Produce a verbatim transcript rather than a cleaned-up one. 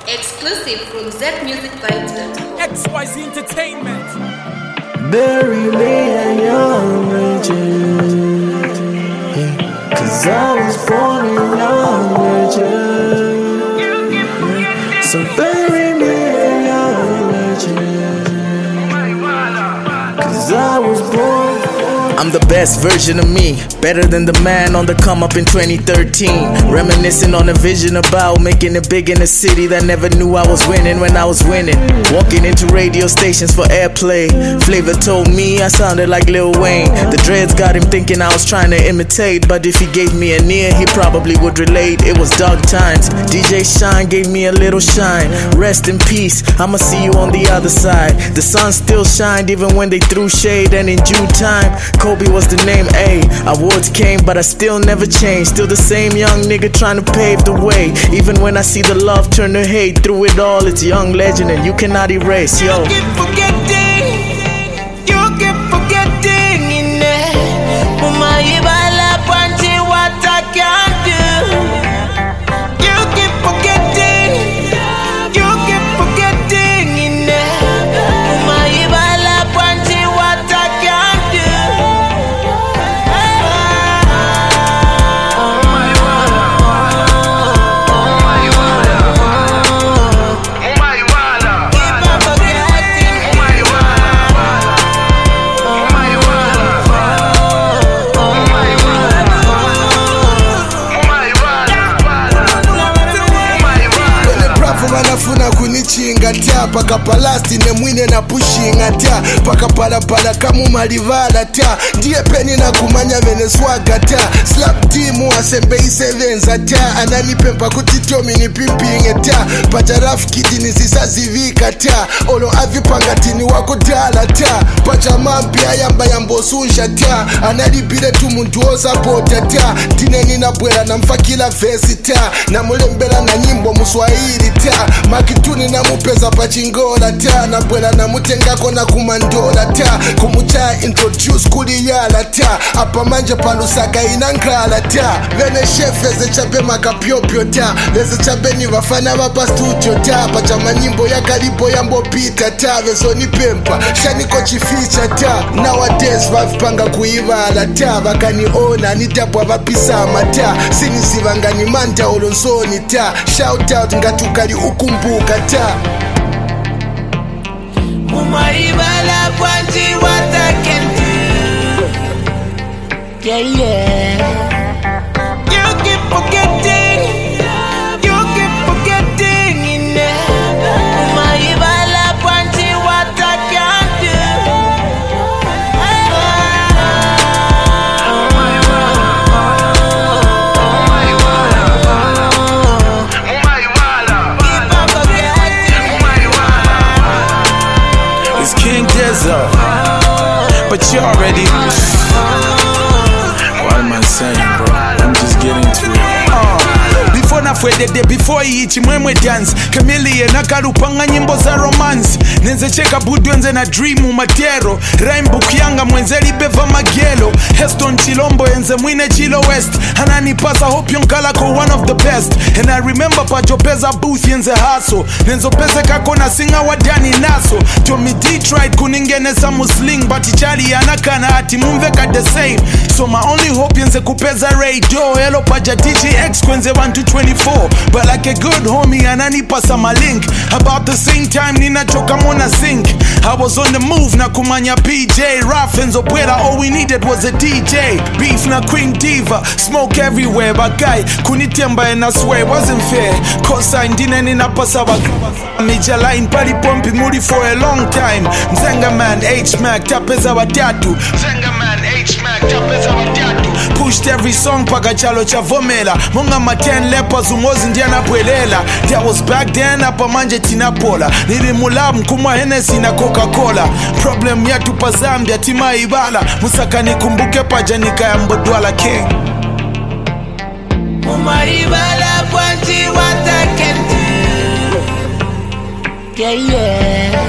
Exclusive from z music vibes dot com. X Y Z Entertainment. Bury me a young virgin, yeah. Cause I was born a young virgin, yeah. So bury me a young virgin, cause I was born. I'm the best version of me, better than the man on the come up in twenty thirteen. Reminiscing on a vision about making it big in a city that never knew I was winning when I was winning. Walking into radio stations for airplay. Flavor told me I sounded like Lil Wayne. The dreads got him thinking I was trying to imitate, but if he gave me an ear, he probably would relate. It was dark times. D J Shine gave me a little shine. Rest in peace, I'ma see you on the other side. The sun still shined even when they threw shade, and in due time, Kobe was the name, A. Awards came, but I still never changed. Still the same young nigga trying to pave the way. Even when I see the love turn to hate, through it all, it's young legend and you cannot erase, yo. You keep forgetting, you keep forgetting in there. Mama, ibala panchi, what I can do. You keep forgetting, you keep forgetting in there. Mama, ibala panchi, what I can do. Wanafuna kunichinga ta paka palasti ne mwine na pushinga ta paka palapala kamu malivala ta ndiye peni na kumanya veneswaga ta slap timu asembe isevenza ta ananipempa kutitomi ni pimpinge ta pacha rafkiti nisisazivika ta olo avipanga tini wako dala ta pacha mampia yamba yambosunja ta analipile tu muntu osapota ta tineni na bwela na mfakila vesi ta na mulembela na nyimbo muswahili ta makituni na mupeza pachingola ta na bwela na mutengako na kumandola ta kumucha introduce kuli yala ta apa manje palusaka inankala ta vene shefe ze chape makapyopyo ta leze chape ni vafana vapa studio ta pacha manyimbo ya kalipo yambo pita ta vezoni pempa shaniko chificha ta nowadays vavipanga kuivala ta vakaniona nitapwa vapisama ta sinisivangani manta olonsoni ta shout out ngatukali ukumbuka ta Mama, ibala panchi, what I can do. Yeah, yeah. You keep forgetting, you keep forgetting in there. Mama, ibala panchi, what I can do. It's King Dezza, but you already. What am I saying, bro? I'm just getting to it. Uh, before na fwedede, before ichi mwemwe dance Chameleon nakalupanga nyimbo za romance Nenze cheka budwenze na dreamu matero Rhyme book yanga mwenze libeva magelo Heston Chilombo enze mwine Chilo West Hanani pasa hope yonkala ko one of the best And I remember pajopeza booth yenze haso Nenzo pese kako na singa wadani naso Tomi Detroit kuningeneza musling But ichali yanakana ati mumveka the same So my only hope yenze kupeza radio Hello paja D J X kwenze one to twenty-four But like a good homie ananipasa my link About the same time ninachoka mona sink I was on the move na kumanya P J Raf enzo pwera all we needed was a D J Beef na Queen Diva Smoke everywhere But guy kunitemba and I swear it wasn't fair Cosign dine ninapasa wa Major line pali pompi muri for a long time Mzenga man H-Mac tapeza wa tatu Mzenga man H-Mac tapeza wa tatu Pushed every song paka chalo cha vomela Monga ma ten lepers umozi ndiana pwelela That was back then apa manje tinapola Nilimula mkumwa Hennessy na Coca-Cola Problem ya tupa Zambia tima ibala Musaka nikumbuke paja nikaya mbodwala king Mama, ibala panchi, what I can do. Yeah, yeah.